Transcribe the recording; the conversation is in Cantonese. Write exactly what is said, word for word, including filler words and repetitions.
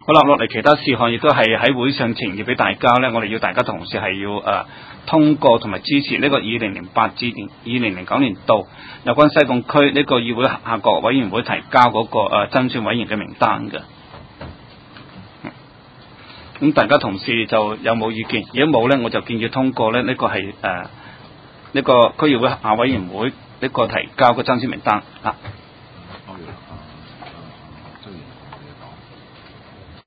好啦，落嚟其他事項亦都係喺會上呈現俾大家咧，我哋要大家同事係要誒、呃、通過同埋支持呢個二零零八至年二零零九年度有關西貢區呢個議會下閣委員會提交嗰、那個誒增選委員嘅名單嘅。咁、嗯、大家同事就有冇意見？如果冇咧，我就建議通過咧，呢、這個係誒呢個區議會下委員會呢個提交嘅增選名單啊。